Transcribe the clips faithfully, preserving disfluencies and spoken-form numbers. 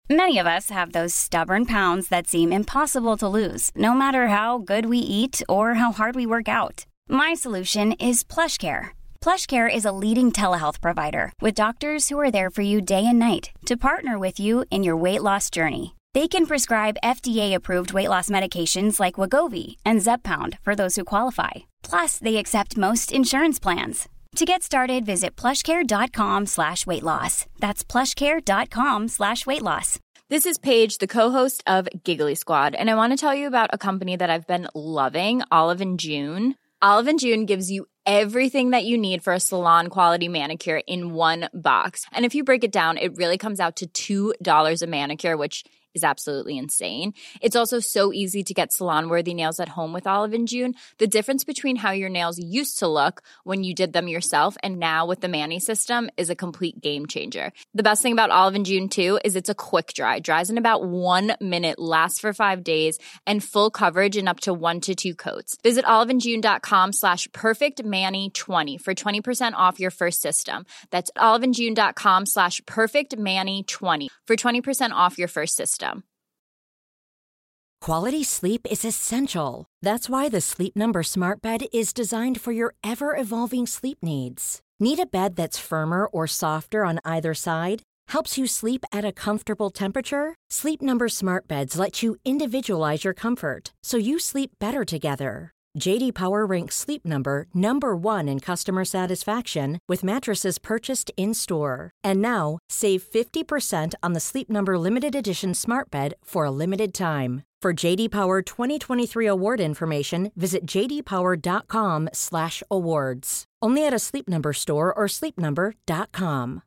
Many of us have those stubborn pounds that seem impossible to lose, no matter how good we eat or how hard we work out. My solution is PlushCare. PlushCare is a leading telehealth provider with doctors who are there for you day and night to partner with you in your weight loss journey. They can prescribe F D A-approved weight loss medications like Wegovy and Zepbound for those who qualify. Plus, they accept most insurance plans. To get started, visit plushcare.com slash weight loss. That's plushcare.com slash weight loss. This is Paige, the co-host of Giggly Squad, and I want to tell you about a company that I've been loving, Olive and June. Olive and June gives you everything that you need for a salon-quality manicure in one box. And if you break it down, it really comes out to two dollars a manicure, which is absolutely insane. It's also so easy to get salon-worthy nails at home with Olive and June. The difference between how your nails used to look when you did them yourself and now with the Mani system is a complete game changer. The best thing about Olive and June, too, is it's a quick dry. Dries in about one minute, lasts for five days, and full coverage in up to one to two coats. Visit oliveandjune.com slash perfectmani20 for twenty percent off your first system. That's oliveandjune.com slash perfectmani20 for twenty percent off your first system. Quality sleep is essential. That's why the Sleep Number Smart Bed is designed for your ever-evolving sleep needs. Need a bed that's firmer or softer on either side? Helps you sleep at a comfortable temperature? Sleep Number Smart Beds let you individualize your comfort, so you sleep better together. J D Power ranks Sleep Number number one in customer satisfaction with mattresses purchased in-store. And now, save fifty percent on the Sleep Number Limited Edition Smart Bed for a limited time. For J D Power twenty twenty-three award information, visit jdpower.com slash awards. Only at a Sleep Number store or sleep number dot com.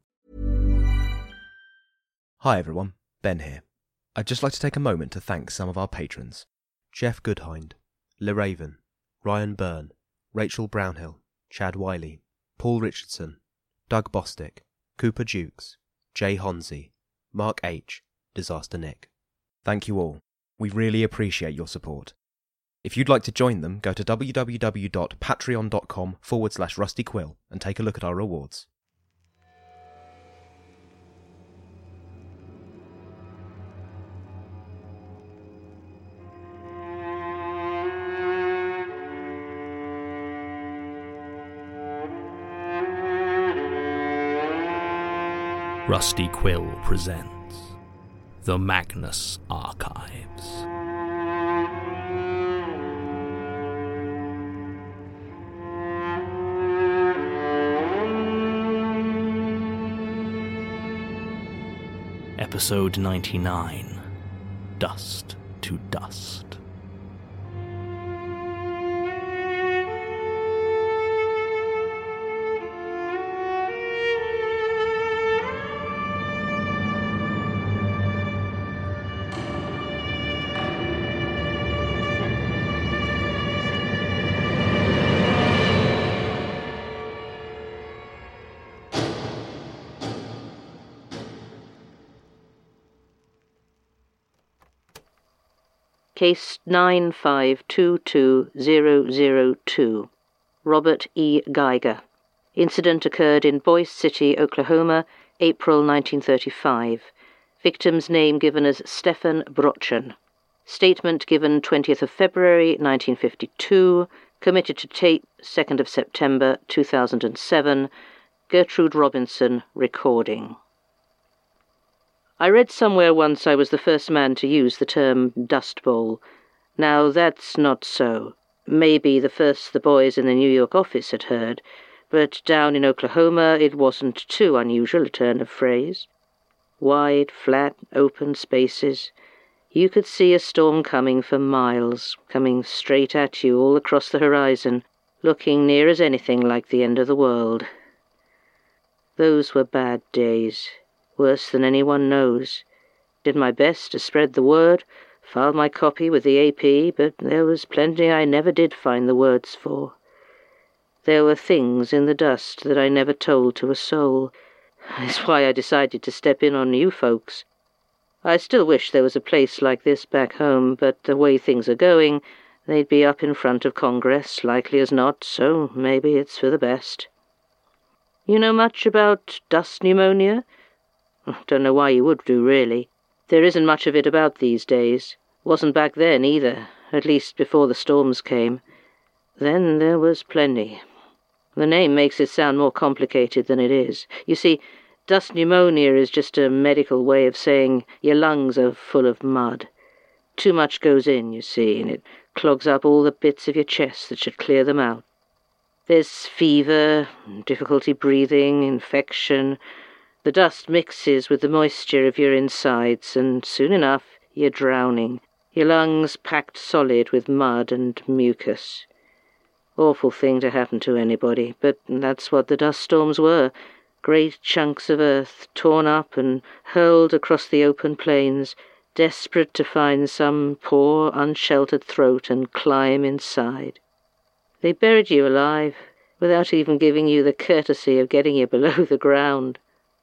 Hi everyone, Ben here. I'd just like to take a moment to thank some of our patrons. Jeff Goodhind, LeRaven, Ryan Byrne, Rachel Brownhill, Chad Wiley, Paul Richardson, Doug Bostick, Cooper Dukes, Jay Honzi, Mark H, Disaster Nick. Thank you all. We really appreciate your support. If you'd like to join them, go to www.patreon.com forward slash rustyquill and take a look at our rewards. Rusty Quill presents The Magnus Archives. Episode ninety-nine, Dust to Dust. Case nine five two two zero zero two, Robert E. Geiger. Incident occurred in Boise City, Oklahoma, April nineteen thirty-five. Victim's name given as Stefan Brotchen. Statement given twentieth of February nineteen fifty-two. Committed to tape second of September two thousand seven. Gertrude Robinson recording. I read somewhere once I was the first man to use the term Dust Bowl. Now, that's not so. Maybe the first the boys in the New York office had heard, but down in Oklahoma it wasn't too unusual a turn of phrase. Wide, flat, open spaces. You could see a storm coming for miles, coming straight at you all across the horizon, looking near as anything like the end of the world. Those were bad days. Worse than anyone knows. Did my best to spread the word, filed my copy with the A P, but there was plenty I never did find the words for. There were things in the dust that I never told to a soul. That's why I decided to step in on you folks. I still wish there was a place like this back home, but the way things are going, they'd be up in front of Congress, likely as not, so maybe it's for the best. You know much about dust pneumonia? Don't know why you would do, really. There isn't much of it about these days. Wasn't back then either, at least before the storms came. Then there was plenty. The name makes it sound more complicated than it is. You see, dust pneumonia is just a medical way of saying your lungs are full of mud. Too much goes in, you see, and it clogs up all the bits of your chest that should clear them out. There's fever, difficulty breathing, infection. The dust mixes with the moisture of your insides, and soon enough you're drowning, your lungs packed solid with mud and mucus. Awful thing to happen to anybody, but that's what the dust storms were. Great chunks of earth torn up and hurled across the open plains, desperate to find some poor, unsheltered throat and climb inside. They buried you alive, without even giving you the courtesy of getting you below the ground.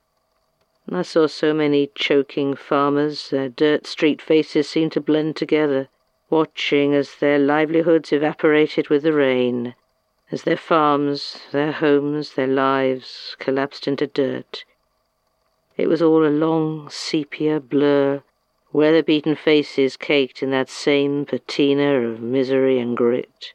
I saw so many choking farmers, their dirt street faces seemed to blend together, watching as their livelihoods evaporated with the rain, as their farms, their homes, their lives collapsed into dirt. It was all a long sepia blur, weather-beaten faces caked in that same patina of misery and grit.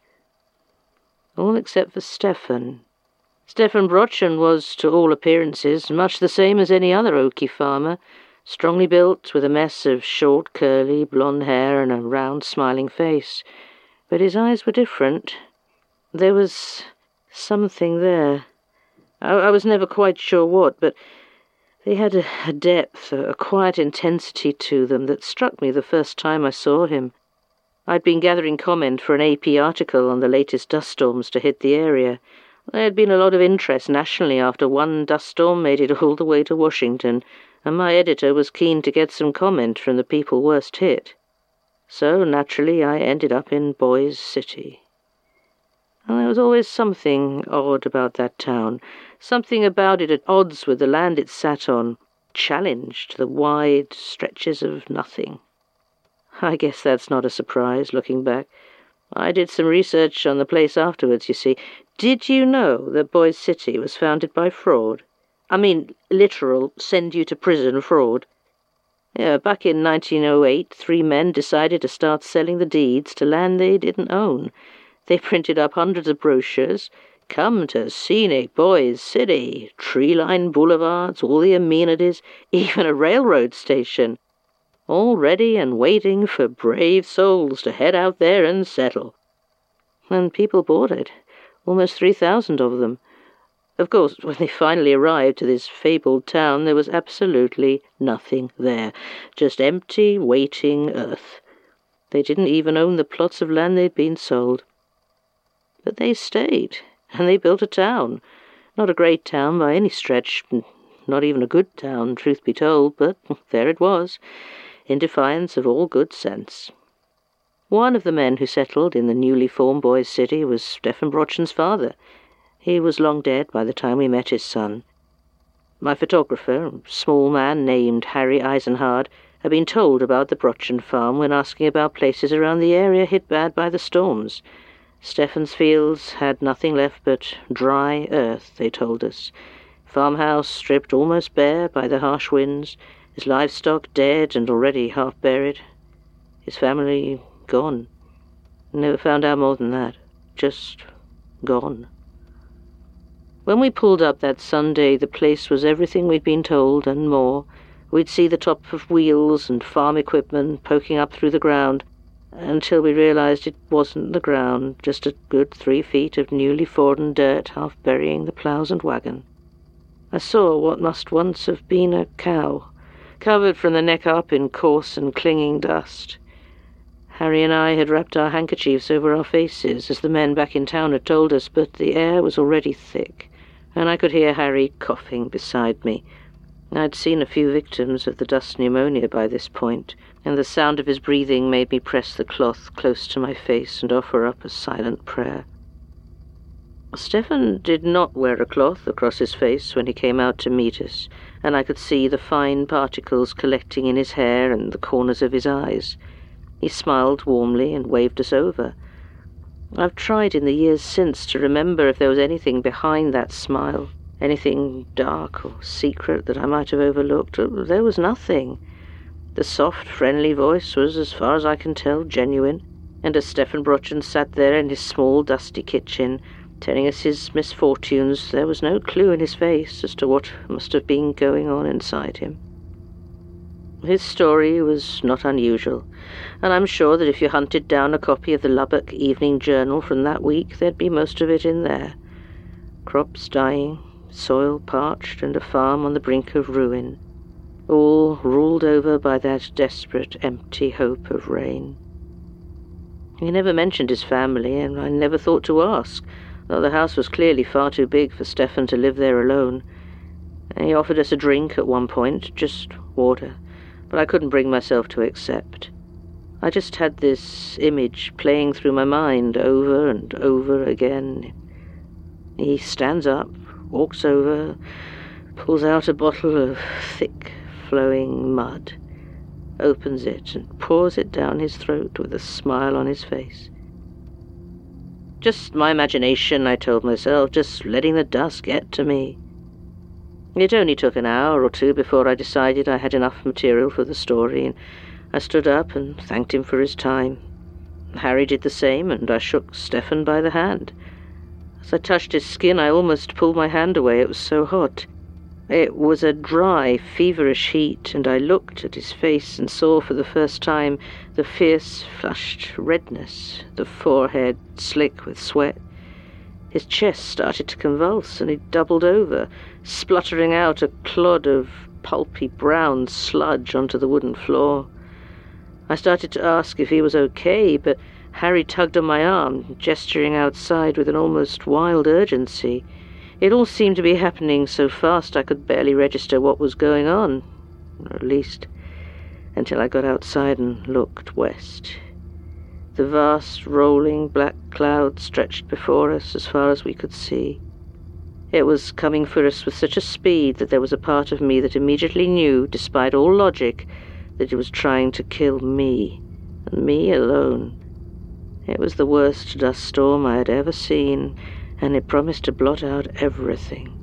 All except for Stefan. Stefan Brotchen was, to all appearances, much the same as any other Okie farmer, strongly built, with a mess of short, curly, blonde hair and a round, smiling face. But his eyes were different. There was something there. I, I was never quite sure what, but they had a, a depth, a, a quiet intensity to them that struck me the first time I saw him. I'd been gathering comment for an A P article on the latest dust storms to hit the area. There had been a lot of interest nationally after one dust storm made it all the way to Washington, and my editor was keen to get some comment from the people worst hit. So, naturally, I ended up in Boise City. And there was always something odd about that town, something about it at odds with the land it sat on, challenged the wide stretches of nothing. I guess that's not a surprise, looking back. I did some research on the place afterwards, you see. Did you know that Boise City was founded by fraud? I mean, literal, send-you-to-prison fraud. Yeah, back in nineteen oh eight, three men decided to start selling the deeds to land they didn't own. They printed up hundreds of brochures. Come to scenic Boise City, tree-lined boulevards, all the amenities, even a railroad station. All ready and waiting for brave souls to head out there and settle. And people bought it, almost three thousand of them. Of course, when they finally arrived to this fabled town, there was absolutely nothing there, just empty, waiting earth. They didn't even own the plots of land they'd been sold. But they stayed, and they built a town. Not a great town by any stretch, not even a good town, truth be told, but there it was, in defiance of all good sense. One of the men who settled in the newly formed Boise City was Stefan Brotchen's father. He was long dead by the time we met his son. My photographer, a small man named Harry Eisenhard, had been told about the Brotchen farm when asking about places around the area hit bad by the storms. Stefan's fields had nothing left but dry earth, they told us. Farmhouse stripped almost bare by the harsh winds, his livestock dead and already half buried. His family gone. Never found out more than that. Just gone. When we pulled up that Sunday, the place was everything we'd been told and more. We'd see the top of wheels and farm equipment poking up through the ground, until we realized it wasn't the ground, just a good three feet of newly fordden dirt half burying the plows and wagon. I saw what must once have been a cow, covered from the neck up in coarse and clinging dust. Harry and I had wrapped our handkerchiefs over our faces, as the men back in town had told us, but the air was already thick, and I could hear Harry coughing beside me. I'd seen a few victims of the dust pneumonia by this point, and the sound of his breathing made me press the cloth close to my face and offer up a silent prayer. Stefan did not wear a cloth across his face when he came out to meet us, and I could see the fine particles collecting in his hair and the corners of his eyes. He smiled warmly and waved us over. I've tried in the years since to remember if there was anything behind that smile, anything dark or secret that I might have overlooked. There was nothing. The soft, friendly voice was, as far as I can tell, genuine, and as Stephen Brutchen sat there in his small, dusty kitchen, telling us his misfortunes, there was no clue in his face as to what must have been going on inside him. His story was not unusual, and I'm sure that if you hunted down a copy of the Lubbock Evening Journal from that week, there'd be most of it in there. Crops dying, soil parched, and a farm on the brink of ruin, all ruled over by that desperate, empty hope of rain. He never mentioned his family, and I never thought to ask, though the house was clearly far too big for Stephen to live there alone. He offered us a drink at one point, just water, but I couldn't bring myself to accept. I just had this image playing through my mind over and over again. He stands up, walks over, pulls out a bottle of thick, flowing mud, opens it and pours it down his throat with a smile on his face. Just my imagination, I told myself, just letting the dust get to me. It only took an hour or two before I decided I had enough material for the story, and I stood up and thanked him for his time. Harry did the same, and I shook Stephen by the hand. As I touched his skin, I almost pulled my hand away, it was so hot. It was a dry, feverish heat, and I looked at his face and saw for the first time the fierce, flushed redness, the forehead slick with sweat. His chest started to convulse, and he doubled over, spluttering out a clod of pulpy brown sludge onto the wooden floor. I started to ask if he was okay, but Harry tugged on my arm, gesturing outside with an almost wild urgency. It all seemed to be happening so fast I could barely register what was going on, or at least until I got outside and looked west. The vast, rolling black cloud stretched before us as far as we could see. It was coming for us with such a speed that there was a part of me that immediately knew, despite all logic, that it was trying to kill me, and me alone. It was the worst dust storm I had ever seen, and it promised to blot out everything.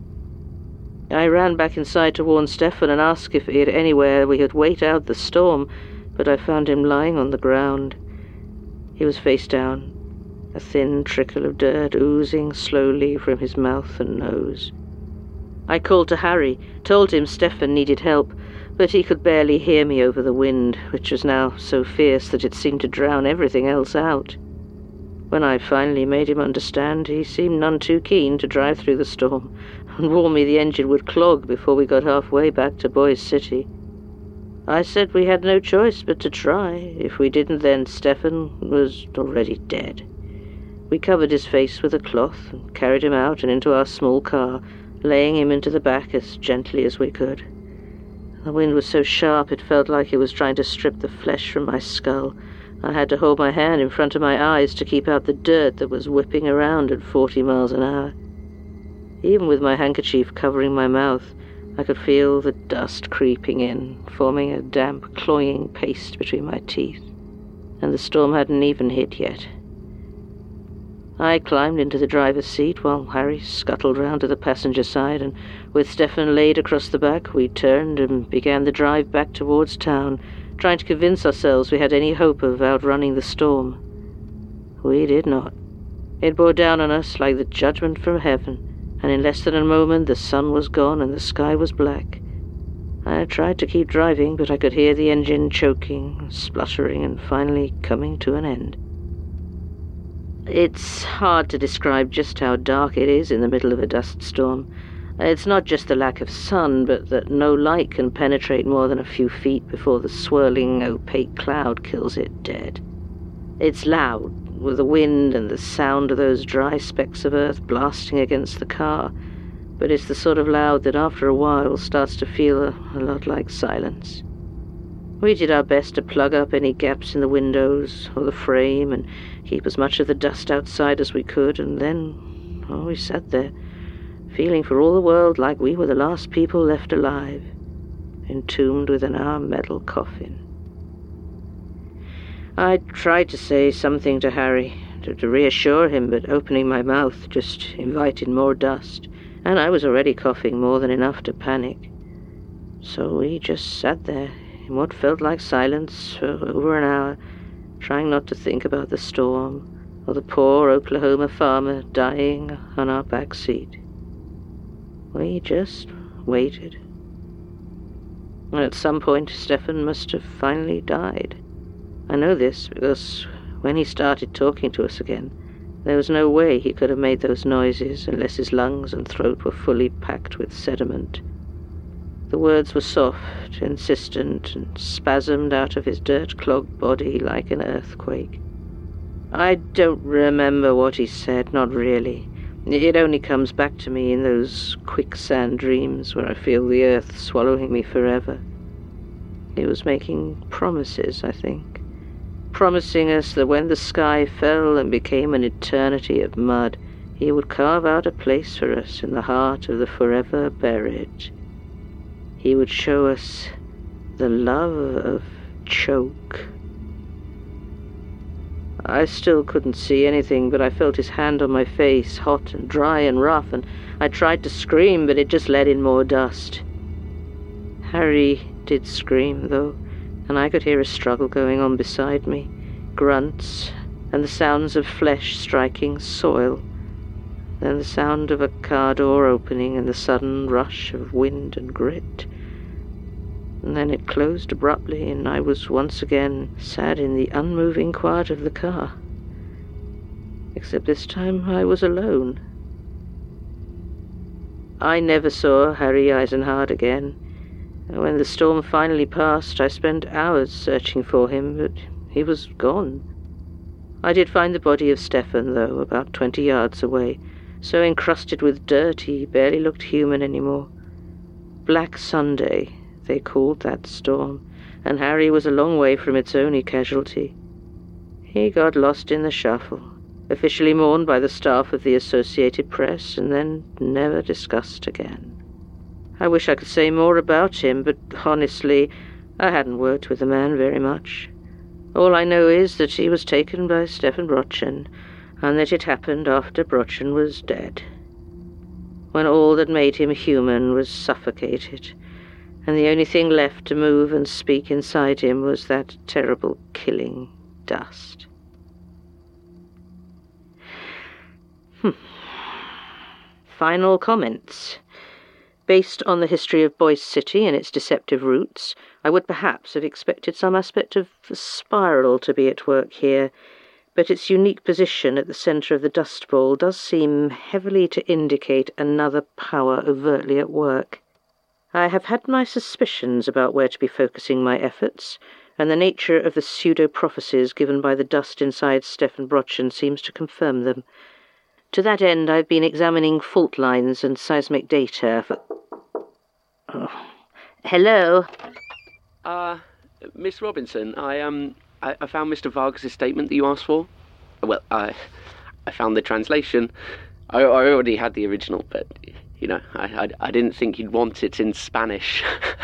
I ran back inside to warn Stephen and ask if he had anywhere we could wait out the storm, but I found him lying on the ground. He was face down, a thin trickle of dirt oozing slowly from his mouth and nose. I called to Harry, told him Stephen needed help, but he could barely hear me over the wind, which was now so fierce that it seemed to drown everything else out. When I finally made him understand, he seemed none too keen to drive through the storm and warn me the engine would clog before we got halfway back to Boise City. I said we had no choice but to try. If we didn't, then Stephen was already dead. We covered his face with a cloth and carried him out and into our small car, laying him into the back as gently as we could. The wind was so sharp it felt like it was trying to strip the flesh from my skull. I had to hold my hand in front of my eyes to keep out the dirt that was whipping around at forty miles an hour. Even with my handkerchief covering my mouth, I could feel the dust creeping in, forming a damp, cloying paste between my teeth, and the storm hadn't even hit yet. I climbed into the driver's seat while Harry scuttled round to the passenger side, and with Stephen laid across the back, we turned and began the drive back towards town, trying to convince ourselves we had any hope of outrunning the storm. We did not. It bore down on us like the judgment from heaven, and in less than a moment the sun was gone and the sky was black. I tried to keep driving, but I could hear the engine choking, spluttering, and finally coming to an end. It's hard to describe just how dark it is in the middle of a dust storm. It's not just the lack of sun, but that no light can penetrate more than a few feet before the swirling, opaque cloud kills it dead. It's loud, with the wind and the sound of those dry specks of earth blasting against the car, but it's the sort of loud that after a while starts to feel a, a lot like silence. We did our best to plug up any gaps in the windows or the frame and keep as much of the dust outside as we could, and then, oh, we sat there, feeling for all the world like we were the last people left alive, entombed within our metal coffin. I tried to say something to Harry, to, to reassure him, but opening my mouth just invited more dust, and I was already coughing more than enough to panic. So we just sat there, in what felt like silence for over an hour, trying not to think about the storm or the poor Oklahoma farmer dying on our back seat. We just waited. And at some point, Stefan must have finally died. I know this because when he started talking to us again, there was no way he could have made those noises unless his lungs and throat were fully packed with sediment. The words were soft, insistent, and spasmed out of his dirt-clogged body like an earthquake. I don't remember what he said, not really. It only comes back to me in those quicksand dreams where I feel the earth swallowing me forever. He was making promises, I think. Promising us that when the sky fell and became an eternity of mud, he would carve out a place for us in the heart of the forever buried. He would show us the love of choke. I still couldn't see anything, but I felt his hand on my face, hot and dry and rough, and I tried to scream, but it just let in more dust. Harry did scream, though, and I could hear a struggle going on beside me, grunts, and the sounds of flesh striking soil, then the sound of a car door opening and the sudden rush of wind and grit. And then it closed abruptly, and I was once again sat in the unmoving quiet of the car. Except this time I was alone. I never saw Harry Eisenhardt again. When the storm finally passed, I spent hours searching for him, but he was gone. I did find the body of Stefan, though, about twenty yards away, so encrusted with dirt he barely looked human anymore. Black Sunday, they called that storm, and Harry was a long way from its only casualty. He got lost in the shuffle, officially mourned by the staff of the Associated Press, and then never discussed again. I wish I could say more about him, but honestly, I hadn't worked with the man very much. All I know is that he was taken by Stefan Brotchen, and that it happened after Brotchen was dead, when all that made him human was suffocated, and the only thing left to move and speak inside him was that terrible killing dust. Hmm. Final comments. Based on the history of Boise City and its deceptive roots, I would perhaps have expected some aspect of the spiral to be at work here, but its unique position at the centre of the Dust Bowl does seem heavily to indicate another power overtly at work. I have had my suspicions about where to be focusing my efforts, and the nature of the pseudo-prophecies given by the dust inside Stefan Brotchen seems to confirm them. To that end, I've been examining fault lines and seismic data for... Oh. Hello? Uh, Miss Robinson, I, um, I, I found Mister Vargas's statement that you asked for. Well, I, I found the translation. I, I already had the original, but... You know, I, I, I didn't think you'd want it in Spanish.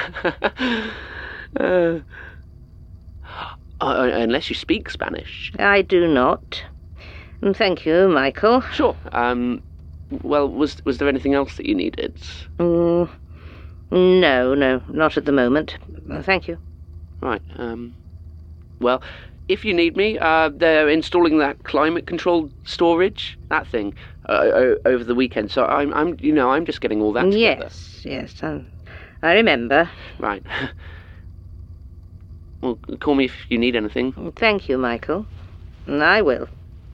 uh, uh, unless you speak Spanish. I do not. Thank you, Michael. Sure. Um, well, was was there anything else that you needed? Mm, no, no, not at the moment. Thank you. Right. Um, well, if you need me, uh, they're installing that climate-controlled storage, that thing, uh, over the weekend. So I'm, I'm, you know, I'm just getting all that together. Yes, yes, um, I remember. Right. Well, call me if you need anything. Thank you, Michael. I will.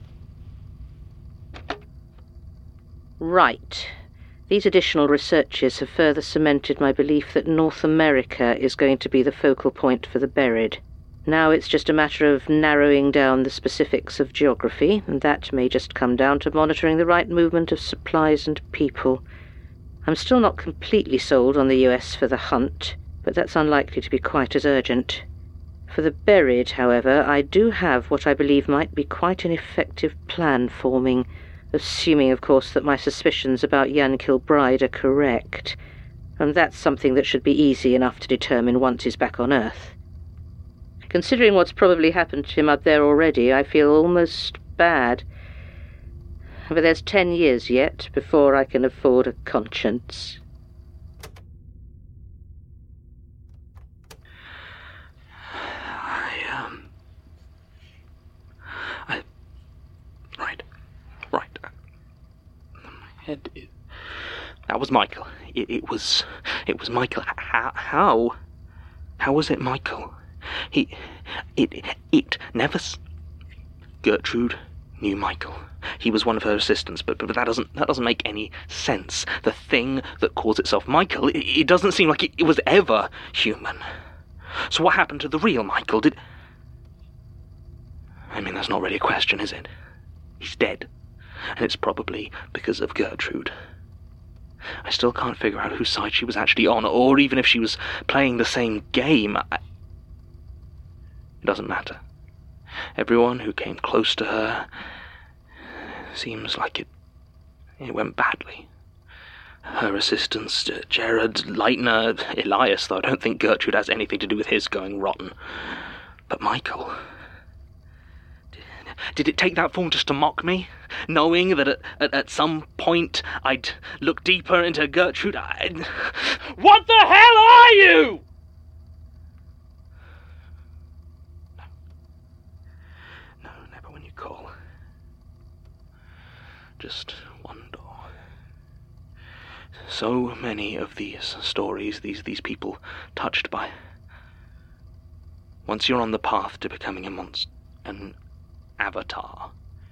Right. These additional researches have further cemented my belief that North America is going to be the focal point for the buried. Now it's just a matter of narrowing down the specifics of geography, and that may just come down to monitoring the right movement of supplies and people. I'm still not completely sold on the U S for the hunt, but that's unlikely to be quite as urgent. For the buried, however, I do have what I believe might be quite an effective plan forming, assuming, of course, that my suspicions about Jan Kilbride are correct, and that's something that should be easy enough to determine once he's back on Earth. Considering what's probably happened to him up there already, I feel almost bad. But there's ten years yet before I can afford a conscience. That was Michael. It, it was... It was Michael. How? How? How was it Michael? He... It... It never... Gertrude knew Michael. He was one of her assistants, but, but that doesn't that doesn't make any sense. The thing that calls itself Michael, it, it doesn't seem like it, it was ever human. So what happened to the real Michael? Did... I mean, that's not really a question, is it? He's dead. And it's probably because of Gertrude. I still can't figure out whose side she was actually on, or even if she was playing the same game. I... It doesn't matter. Everyone who came close to her seems like it it went badly. Her assistants, uh, Jared, Leitner, Elias, though I don't think Gertrude has anything to do with his going rotten. But Michael... Did, did it take that form just to mock me? Knowing that at, at, at some point I'd look deeper into Gertrude, I'd... What the hell are you?! Call. Just one door. So many of these stories, these these people touched by. Once you're on the path to becoming a monster, an avatar,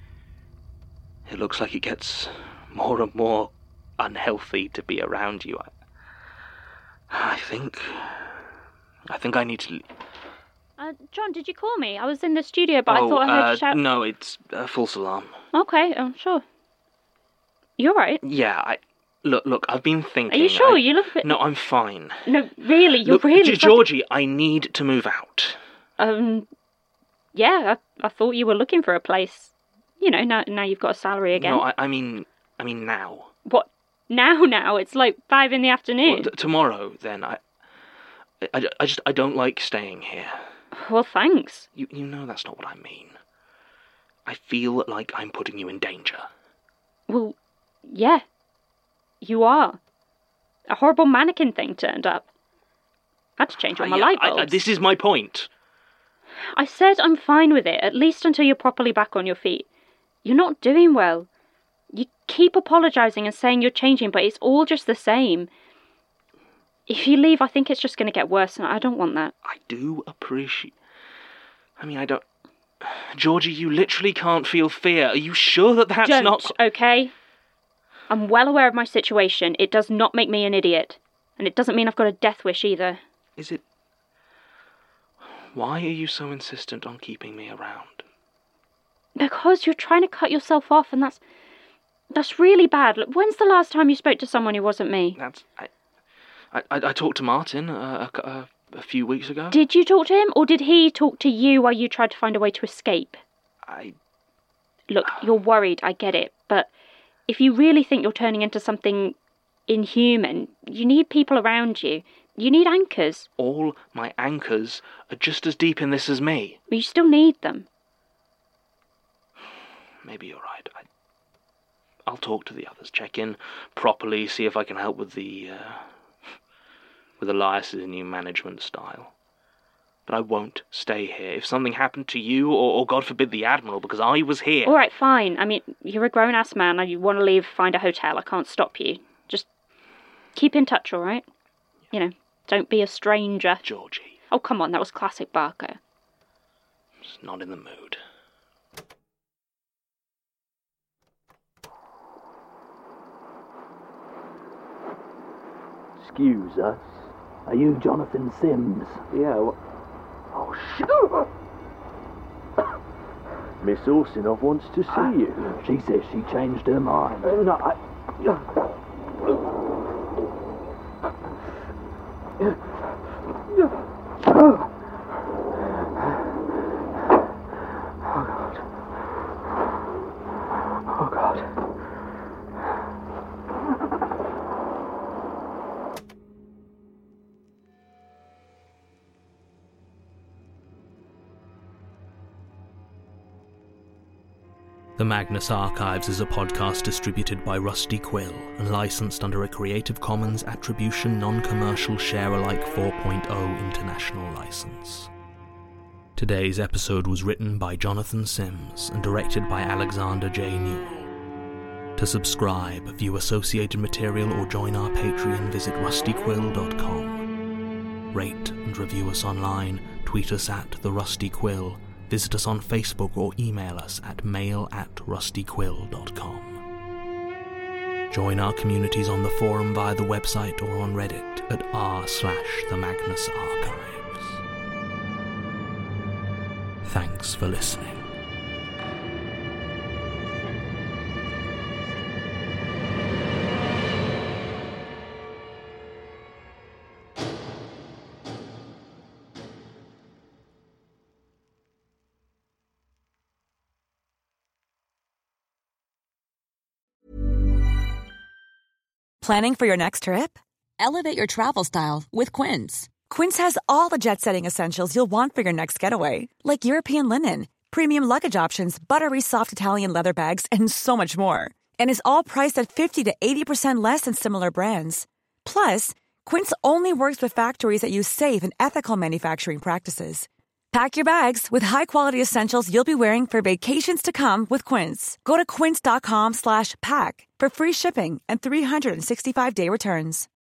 it looks like it gets more and more unhealthy to be around you. I, I think, I think I need to. Uh, John, did you call me? I was in the studio, but oh, I thought I heard uh, you shout... No, it's a false alarm. Okay, oh, sure. You're right. Yeah, I... Look, look, I've been thinking... Are you sure? I, you look a bit... No, I'm fine. No, really, you're look, really... G- Georgie, I need to move out. Um, yeah, I, I thought you were looking for a place. You know, now now you've got a salary again. No, I, I mean... I mean now. What? Now, now? It's like five in the afternoon. Well, th- tomorrow, then. I, I... I just... I don't like staying here. Well, thanks. You you know that's not what I mean. I feel like I'm putting you in danger. Well, yeah. You are. A horrible mannequin thing turned up. I had to change all my I, light I, bulbs. I, this is my point. I said I'm fine with it, at least until you're properly back on your feet. You're not doing well. You keep apologising and saying you're changing, but it's all just the same. If you leave, I think it's just going to get worse, and I don't want that. I do appreciate... I mean, I don't... Georgie, you literally can't feel fear. Are you sure that that's don't, not... okay? I'm well aware of my situation. It does not make me an idiot. And it doesn't mean I've got a death wish either. Is it... Why are you so insistent on keeping me around? Because you're trying to cut yourself off, and that's... That's really bad. Look, when's the last time you spoke to someone who wasn't me? That's... I... I, I talked to Martin uh, a, a, a few weeks ago. Did you talk to him, or did he talk to you while you tried to find a way to escape? I... Look, you're worried, I get it, but if you really think you're turning into something inhuman, you need people around you. You need anchors. All my anchors are just as deep in this as me. But you still need them. Maybe you're right. I, I'll talk to the others, check in properly, see if I can help with the... Uh, with Elias's new management style. But I won't stay here. If something happened to you, or, or God forbid the Admiral, because I was here... All right, fine. I mean, you're a grown-ass man, and you want to leave, find a hotel. I can't stop you. Just keep in touch, all right? You know, don't be a stranger. Georgie. Oh, come on, that was classic Barker. Just not in the mood. Excuse us. Are you Jonathan Sims? Yeah, what? Oh, shit! Miss Orsinov wants to see I, you. She says she changed her mind. Uh, no, I... Oh, God. Oh, God. The Magnus Archives is a podcast distributed by Rusty Quill and licensed under a Creative Commons Attribution Non-Commercial Share-alike four point oh international license. Today's episode was written by Jonathan Sims and directed by Alexander J. Newell. To subscribe, view associated material, or join our Patreon, visit rusty quill dot com. Rate and review us online, tweet us at The Rusty Quill, visit us on Facebook, or email us at mail at rusty quill dot com. Join our communities on the forum via the website or on Reddit at r slash the Magnus Archives. Thanks for listening. Planning for your next trip? Elevate your travel style with Quince. Quince has all the jet-setting essentials you'll want for your next getaway, like European linen, premium luggage options, buttery soft Italian leather bags, and so much more. And is all priced at fifty to eighty percent less than similar brands. Plus, Quince only works with factories that use safe and ethical manufacturing practices. Pack your bags with high-quality essentials you'll be wearing for vacations to come with Quince. Go to quince dot com slash pack for free shipping and three sixty-five day returns.